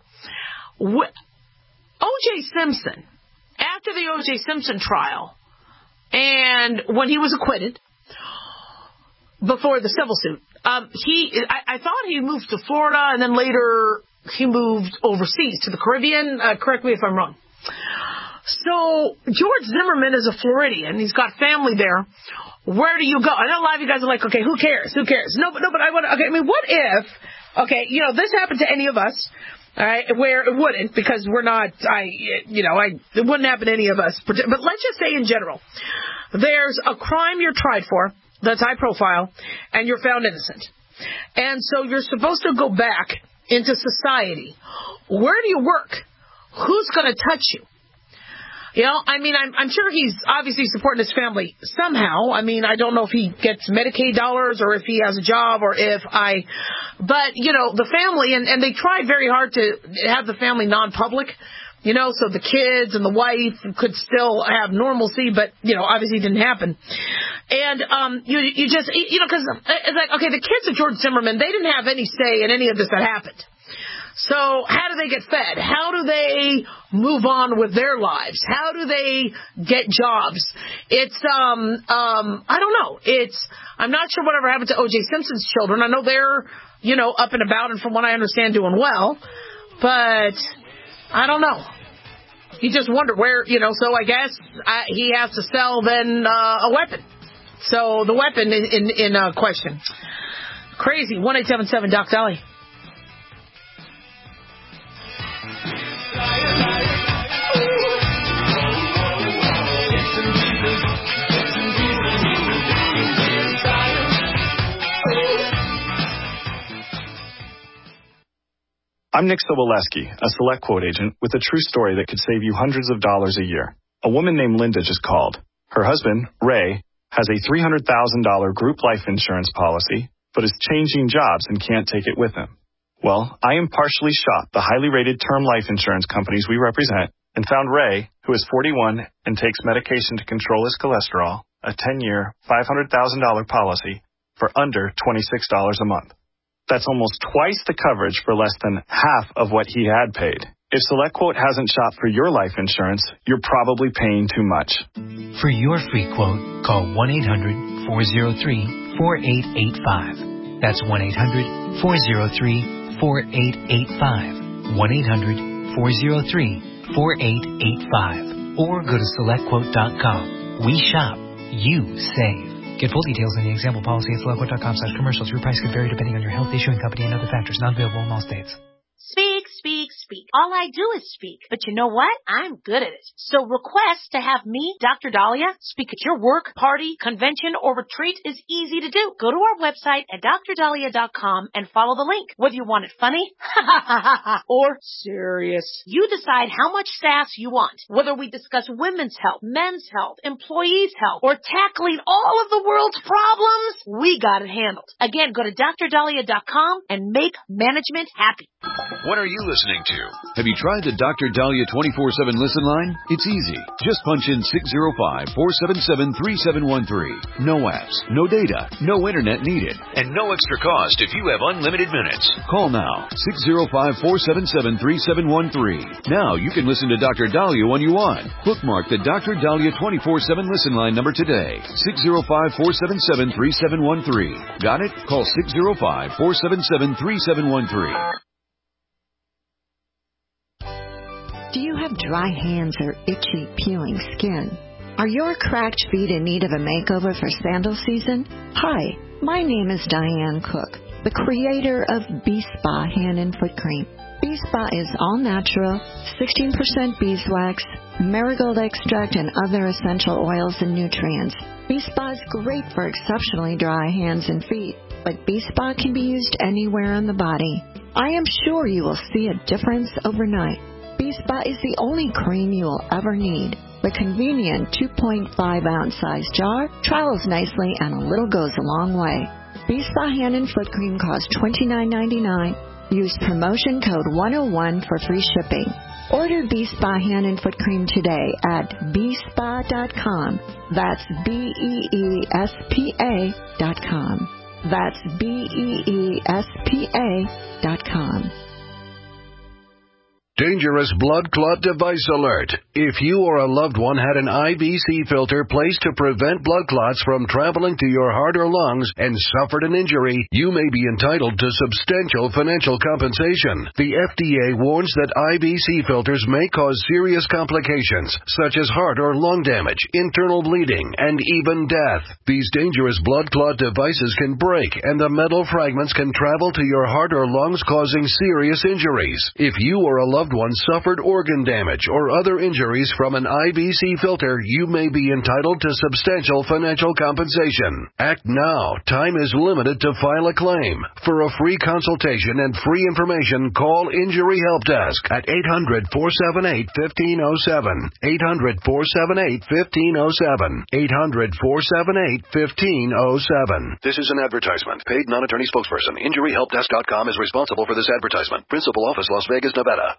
Speaker 4: O J Simpson, after the O J Simpson trial, and when he was acquitted before the civil suit, um he I, I thought he moved to Florida and then later he moved overseas to the Caribbean. Uh, correct me if I'm wrong. So George Zimmerman is a Floridian. He's got family there. Where do you go? I know a lot of you guys are like, okay, who cares? Who cares? No, but no, but I want. Okay, I mean, what if? Okay, you know, this happened to any of us. All right, where it wouldn't, because we're not. I, you know, I it wouldn't happen to any of us. But let's just say in general, there's a crime you're tried for that's high profile, and you're found innocent, and so you're supposed to go back into society. Where do you work? Who's going to touch you? You know, I mean, I'm, I'm sure he's obviously supporting his family somehow. I mean, I don't know if he gets Medicaid dollars or if he has a job or if I, but, you know, the family, and, and they tried very hard to have the family non-public, you know, so the kids and the wife could still have normalcy, but, you know, obviously it didn't happen. And um, you you just, you know, because it's like, okay, the kids of George Zimmerman, they didn't have any say in any of this that happened. So how do they get fed? How do they move on with their lives? How do they get jobs? It's, um, um, I don't know. It's, I'm not sure whatever happened to O J Simpson's children. I know they're, you know, up and about and from what I understand doing well, but I don't know. You just wonder where, you know, so I guess I, he has to sell then uh, a weapon. So the weapon in, in, in uh, question. Crazy. one eight seven seven Doc Dolly.
Speaker 17: I'm Nick Soboleski, a Select Quote agent with a true story that could save you hundreds of dollars a year. A woman named Linda just called. Her husband, Ray, has a three hundred thousand dollars group life insurance policy, but is changing jobs and can't take it with him. Well, I impartially shopped the highly rated term life insurance companies we represent and found Ray, who is forty-one and takes medication to control his cholesterol, a ten-year, five hundred thousand dollars policy for under twenty-six dollars a month. That's almost twice the coverage for less than half of what he had paid. If SelectQuote hasn't shopped for your life insurance, you're probably paying too much.
Speaker 18: For your free quote, call one eight hundred, four oh three, four eight eight five. That's one eight hundred, four oh three, four eight eight five. one eight hundred, four oh three, four eight eight five. Or go to select quote dot com. We shop. You save. Get full details in the example policy at select quote dot com slash commercials. Your price could vary depending on your health, issuing company, and other factors. Not available in all states.
Speaker 5: Speak, speak, speak. All I do is speak. But you know what? I'm good at it. So request to have me, Doctor Dahlia, speak at your work, party, convention, or retreat is easy to do. Go to our website at dr dahlia dot com and follow the link. Whether you want it funny or serious, you decide how much sass you want. Whether we discuss women's health, men's health, employees' health, or tackling all of the world's problems, we got it handled. Again, go to dr dahlia dot com and make management happy.
Speaker 2: What are you listening to? Have you tried the Doctor Dahlia twenty-four seven listen line? It's easy. Just punch in six zero five, four seven seven, three seven one three. No apps, no data, no internet needed, and no extra cost if you have unlimited minutes. Call now, six zero five, four seven seven, three seven one three. Now you can listen to Doctor Dahlia when you want. Bookmark the Doctor Dahlia twenty-four seven listen line number today, six zero five, four seven seven, three seven one three. Got it? Call six zero five, four seven seven, three seven one three.
Speaker 19: Do you have dry hands or itchy, peeling skin? Are your cracked feet in need of a makeover for sandal season? Hi, my name is Diane Cook, the creator of B-Spa Hand and Foot Cream. B-Spa is all natural, sixteen percent beeswax, marigold extract, and other essential oils and nutrients. B-Spa is great for exceptionally dry hands and feet, but B-Spa can be used anywhere on the body. I am sure you will see a difference overnight. B-Spa is the only cream you will ever need. The convenient two point five ounce size jar travels nicely and a little goes a long way. B-Spa Hand and Foot Cream costs twenty-nine ninety-nine. Use promotion code one oh one for free shipping. Order B-Spa Hand and Foot Cream today at b spa dot com. That's B E E S P A dot com. That's B E E S P A dot com.
Speaker 6: Dangerous blood clot device alert. If you or a loved one had an I V C filter placed to prevent blood clots from traveling to your heart or lungs and suffered an injury, you may be entitled to substantial financial compensation. The F D A warns that I V C filters may cause serious complications, such as heart or lung damage, internal bleeding, and even death. These dangerous blood clot devices can break, and the metal fragments can travel to your heart or lungs, causing serious injuries. If you or a loved one suffered organ damage or other injuries from an I V C filter, you may be entitled to substantial financial compensation. Act now. Time is limited to file a claim. For a free consultation and free information, call Injury Help Desk at eight hundred, four seven eight, one five zero seven. eight hundred, four seven eight, one five zero seven. eight hundred, four seven eight, one five zero seven. This is an advertisement. Paid non-attorney spokesperson. Injury Help Desk dot com is responsible for this advertisement. Principal office, Las Vegas, Nevada.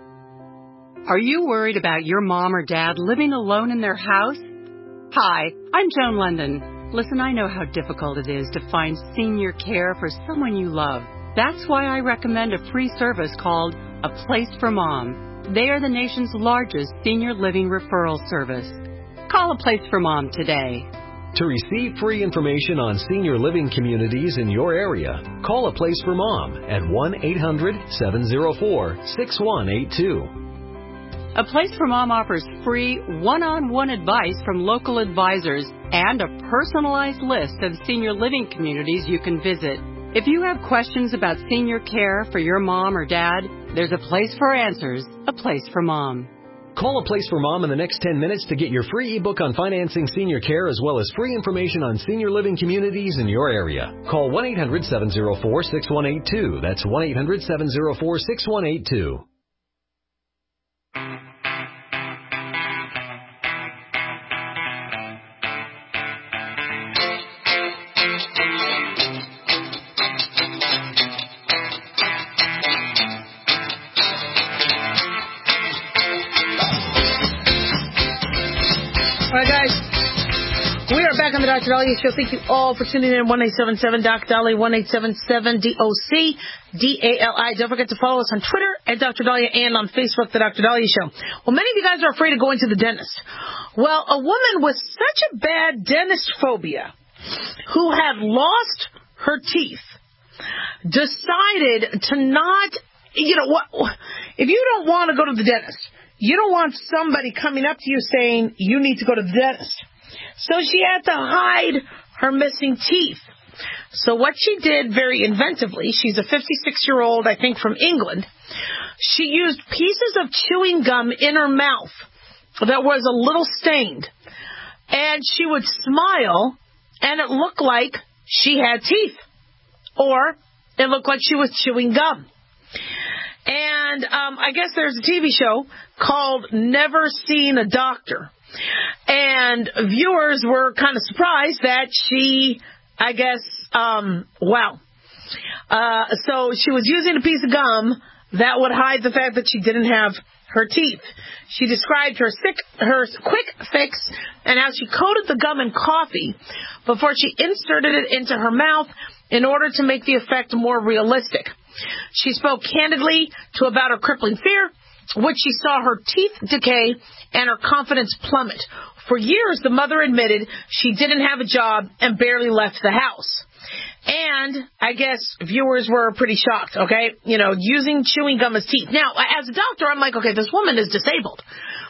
Speaker 20: Are you worried about your mom or dad living alone in their house? Hi, I'm Joan London. Listen, I know how difficult it is to find senior care for someone you love. That's why I recommend a free service called A Place for Mom. They are the nation's largest senior living referral service. Call A Place for Mom today.
Speaker 21: To receive free information on senior living communities in your area, call A Place for Mom at one eight hundred, seven oh four, six one eight two.
Speaker 20: A Place for Mom offers free one-on-one advice from local advisors and a personalized list of senior living communities you can visit. If you have questions about senior care for your mom or dad, there's a place for answers. A Place for Mom.
Speaker 21: Call A Place for Mom in the next ten minutes to get your free ebook on financing senior care, as well as free information on senior living communities in your area. Call one eight hundred, seven oh four, six one eight two. That's one eight hundred, seven oh four, six one eight two.
Speaker 4: All right, guys. We are back on the Doctor Dahlia Show. Thank you all for tuning in. one eight seven seven, D O C Dahlia, one eight seven seven, D O C D A L I. Don't forget to follow us on Twitter at Doctor Dahlia and on Facebook, The Doctor Dahlia Show. Well, many of you guys are afraid of going to the dentist. Well, a woman with such a bad dentist phobia who had lost her teeth decided to not, you know, what, if you don't want to go to the dentist, you don't want somebody coming up to you saying you need to go to the dentist. So she had to hide her missing teeth. So what she did very inventively, she's a fifty-six-year-old, I think, from England. She used pieces of chewing gum in her mouth that was a little stained. And she would smile, and it looked like she had teeth. Or it looked like she was chewing gum. And um, I guess there's a T V show called Never Seen a Doctor. And viewers were kind of surprised that she, I guess, um, wow. Uh, so she was using a piece of gum that would hide the fact that she didn't have her teeth. She described her sick, her quick fix and how she coated the gum in coffee before she inserted it into her mouth in order to make the effect more realistic. She spoke candidly to about her crippling fear, which she saw her teeth decay and her confidence plummet. For years, the mother admitted she didn't have a job and barely left the house. And I guess viewers were pretty shocked, okay? You know, using chewing gum as teeth. Now, as a doctor, I'm like, okay, this woman is disabled.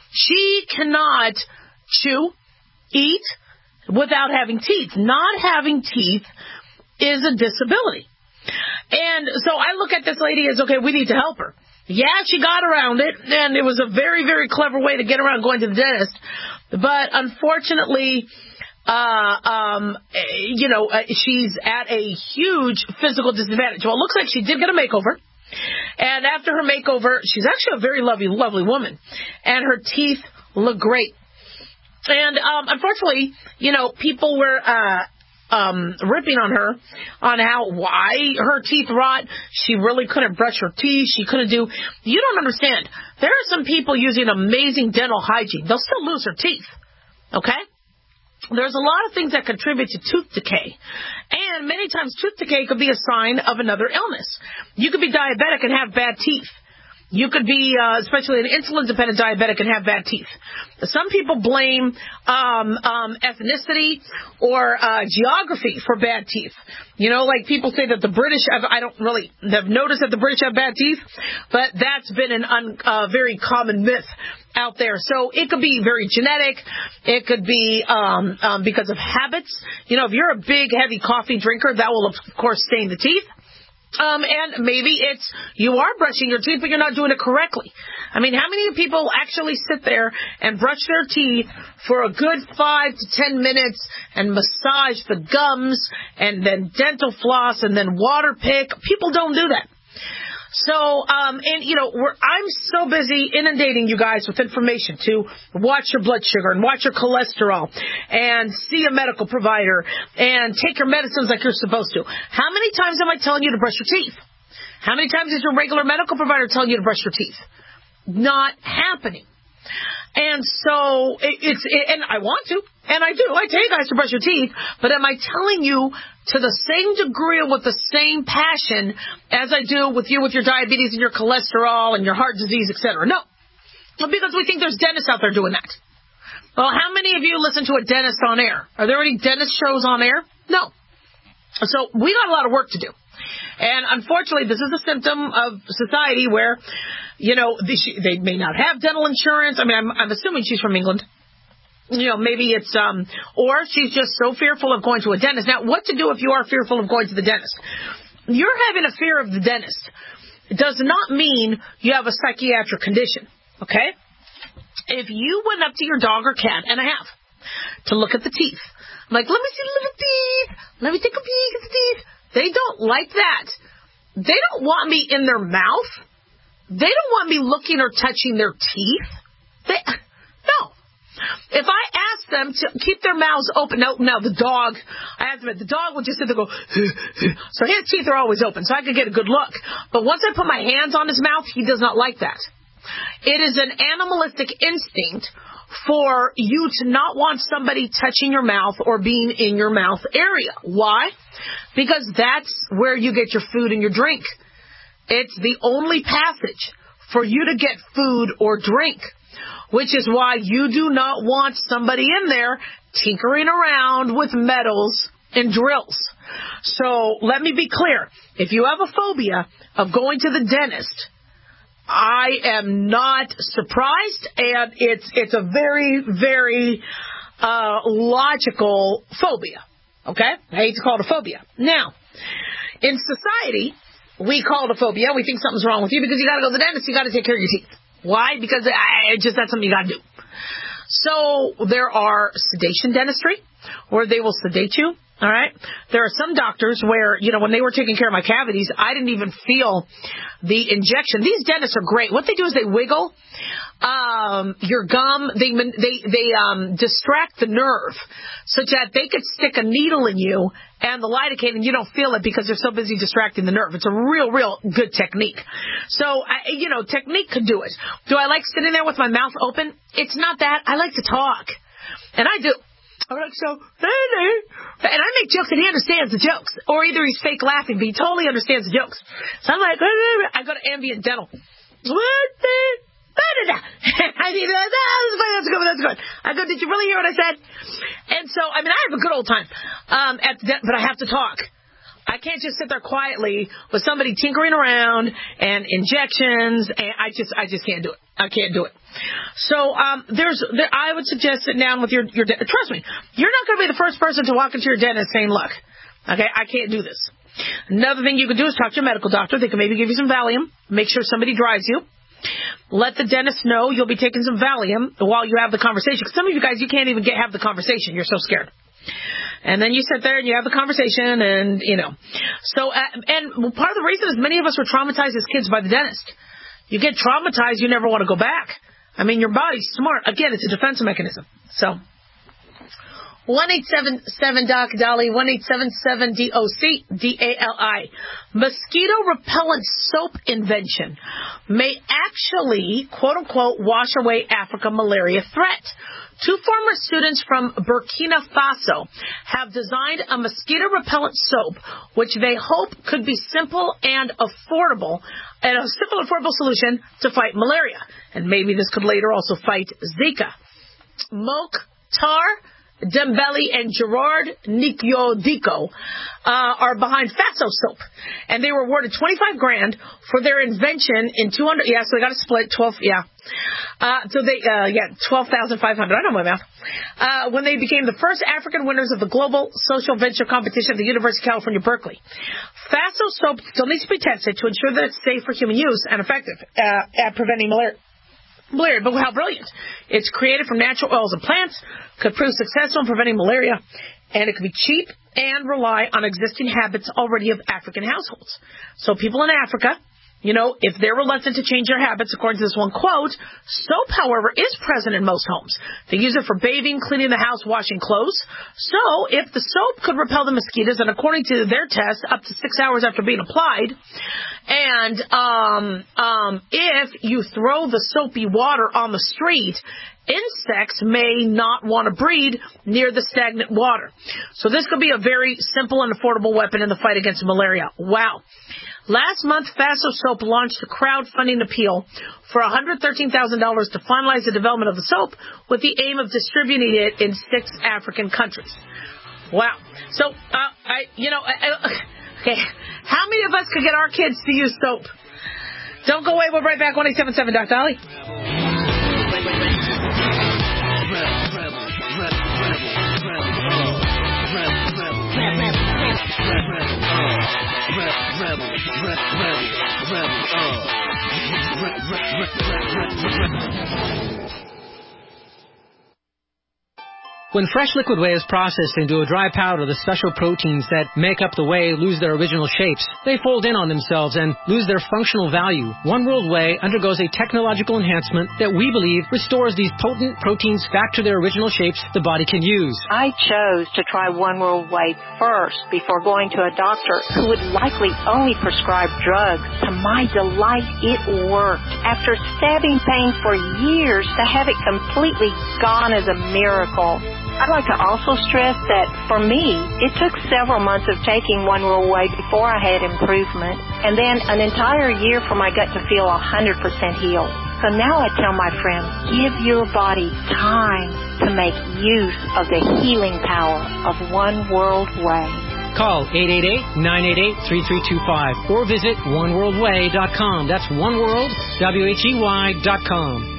Speaker 4: She cannot chew, eat without having teeth. Not having teeth is a disability. And so I look at this lady as, okay, we need to help her. Yeah, she got around it, and it was a very, very clever way to get around going to the dentist. But unfortunately, uh, um, you know, uh, she's at a huge physical disadvantage. Well, it looks like she did get a makeover. And after her makeover, she's actually a very lovely, lovely woman. And her teeth look great. And um, unfortunately, you know, people were uh, um, ripping on her on how, why her teeth rot. She really couldn't brush her teeth. She couldn't do, you don't understand. There are some people using amazing dental hygiene. They'll still lose their teeth. Okay? There's a lot of things that contribute to tooth decay. And many times tooth decay could be a sign of another illness. You could be diabetic and have bad teeth. You could be, uh, especially an insulin-dependent diabetic, and have bad teeth. Some people blame um, um, ethnicity or uh, geography for bad teeth. You know, like people say that the British have, I don't really have noticed that the British have bad teeth, but that's been an un, uh, very common myth out there. So it could be very genetic. It could be um, um, because of habits. You know, if you're a big, heavy coffee drinker, that will, of course, stain the teeth. Um, and maybe it's you are brushing your teeth, but you're not doing it correctly. I mean, how many people actually sit there and brush their teeth for a good five to ten minutes and massage the gums and then dental floss and then water pick? People don't do that. So, um, and, you know, we're, I'm so busy inundating you guys with information to watch your blood sugar and watch your cholesterol and see a medical provider and take your medicines like you're supposed to. How many times am I telling you to brush your teeth? How many times is your regular medical provider telling you to brush your teeth? Not happening. And so it, it's, it, and I want to, and I do. I tell you guys to brush your teeth, but am I telling you to the same degree and with the same passion as I do with you with your diabetes and your cholesterol and your heart disease, et cetera? No. Because we think there's dentists out there doing that. Well, how many of you listen to a dentist on air? Are there any dentist shows on air? No. So we got a lot of work to do. And unfortunately, this is a symptom of society where, you know, they, they may not have dental insurance. I mean, I'm, I'm assuming she's from England. You know, maybe it's, um, or she's just so fearful of going to a dentist. Now, what to do if you are fearful of going to the dentist? You're having a fear of the dentist. It does not mean you have a psychiatric condition, okay? If you went up to your dog or cat, and I have, to look at the teeth, I'm like, let me see the little teeth. Let me take a peek at the teeth. They don't like that. They don't want me in their mouth. They don't want me looking or touching their teeth. They, no. If I ask them to keep their mouths open, now, now the dog, I asked them, the dog would just sit there and go, so his teeth are always open, so I could get a good look. But once I put my hands on his mouth, he does not like that. It is an animalistic instinct for you to not want somebody touching your mouth or being in your mouth area. Why? Because that's where you get your food and your drink. It's the only passage for you to get food or drink, which is why you do not want somebody in there tinkering around with metals and drills. So let me be clear. If you have a phobia of going to the dentist, I am not surprised, and it's it's a very, very uh, logical phobia, okay? I hate to call it a phobia. Now, in society, we call it a phobia. We think something's wrong with you because you got to go to the dentist. You got to take care of your teeth. Why? Because I, just that's something you got to do. So there are sedation dentistry, where they will sedate you. All right. There are some doctors where, you know, when they were taking care of my cavities, I didn't even feel the injection. These dentists are great. What they do is they wiggle um, your gum. They they they um, distract the nerve such that they could stick a needle in you and the lidocaine and you don't feel it because they're so busy distracting the nerve. It's a real, real good technique. So, I, you know, technique could do it. Do I like sitting there with my mouth open? It's not that. I like to talk. And I do. I'm like, so, and I make jokes and he understands the jokes. Or either he's fake laughing, but he totally understands the jokes. So I'm like, I go to ambient dental. What the? I mean, that's good, that's good. I go, did you really hear what I said? And so, I mean, I have a good old time, um, at the, but I have to talk. I can't just sit there quietly with somebody tinkering around and injections, and I just, I just can't do it. I can't do it. So, um, there's, there, I would suggest sit down with your, your, trust me, you're not going to be the first person to walk into your dentist saying, look, okay, I can't do this. Another thing you can do is talk to your medical doctor. They can maybe give you some Valium. Make sure somebody drives you. Let the dentist know you'll be taking some Valium while you have the conversation. Because some of you guys, you can't even get have the conversation. You're so scared. And then you sit there and you have the conversation and, you know. So, uh, and part of the reason is many of us were traumatized as kids by the dentist. You get traumatized, you never want to go back. I mean, your body's smart. Again, it's a defense mechanism. So, one eight seven seven D O C, Dolly, one eight seven seven D O C, D A L I. Mosquito repellent soap invention may actually, quote unquote, wash away African malaria threat. Two former students from Burkina Faso have designed a mosquito repellent soap, which they hope could be simple and affordable, and a simple and affordable solution to fight malaria. And maybe this could later also fight Zika. Mokhtar Dembele and Gerard Nikyodiko uh, are behind Faso Soap, and they were awarded twenty-five grand for their invention in two hundred. Yeah, so they got to split twelve. Yeah, uh, so they uh, yeah twelve thousand five hundred. I know my math. Uh, when they became the first African winners of the global social venture competition at the University of California, Berkeley. Faso Soap still needs to be tested to ensure that it's safe for human use and effective uh, at preventing malaria. Malaria, but how brilliant. It's created from natural oils and plants, could prove successful in preventing malaria, and it could be cheap and rely on existing habits already of African households. So people in Africa, you know, if they're reluctant to change their habits, according to this one quote, soap, however, is present in most homes. They use it for bathing, cleaning the house, washing clothes. So if the soap could repel the mosquitoes, and according to their test, up to six hours after being applied, and um, um, if you throw the soapy water on the street, insects may not want to breed near the stagnant water. So this could be a very simple and affordable weapon in the fight against malaria. Wow. Last month, Faso Soap launched a crowdfunding appeal for one hundred thirteen thousand dollars to finalize the development of the soap with the aim of distributing it in six African countries. Wow. So, uh, I, you know, I, okay, how many of us could get our kids to use soap? Don't go away. We'll be right back. one eight seven seven, Doctor Dolly.
Speaker 1: When fresh liquid whey is processed into a dry powder, the special proteins that make up the whey lose their original shapes. They fold in on themselves and lose their functional value. One World Whey undergoes a technological enhancement that we believe restores these potent proteins back to their original shapes the body can use.
Speaker 22: I chose to try One World Whey first before going to a doctor who would likely only prescribe drugs. To my delight, it worked. After stabbing pain for years, to have it completely gone is a miracle. I'd like to also stress that for me, it took several months of taking One World Whey before I had improvement, and then an entire year for my gut to feel one hundred percent healed. So now I tell my friends, give your body time to make use of the healing power of One World Whey.
Speaker 1: Call eight eight eight, nine eight eight, three three two five or visit one world way dot com. That's oneworld, W H E Y dot com.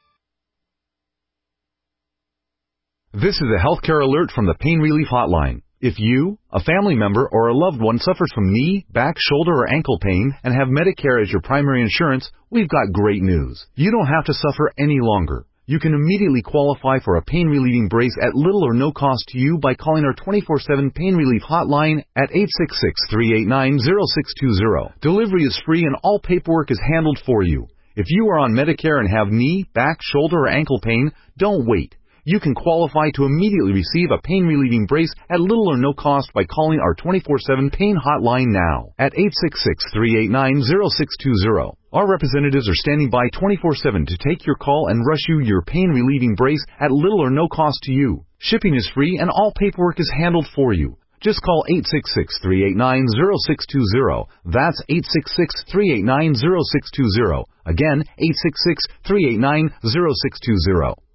Speaker 23: This is a healthcare alert from the Pain Relief Hotline.
Speaker 7: If you, a family member, or a loved one suffers from knee, back, shoulder, or ankle pain and have Medicare as your primary insurance, we've got great news. You don't have to suffer any longer. You can immediately qualify for a pain-relieving brace at little or no cost to you by calling our twenty-four seven Pain Relief Hotline at eight six six, three eight nine, zero six two zero. Delivery is free and all paperwork is handled for you. If you are on Medicare and have knee, back, shoulder, or ankle pain, don't wait. You can qualify to immediately receive a pain-relieving brace at little or no cost by calling our twenty-four seven Pain Hotline now at eight six six, three eight nine, zero six two zero. Our representatives are standing by twenty-four seven to take your call and rush you your pain-relieving brace at little or no cost to you. Shipping is free and all paperwork is handled for you. Just call eight six six, three eight nine, zero six two zero. That's eight six six, three eight nine, zero six two zero. Again, eight six six, three eight nine, zero six two zero.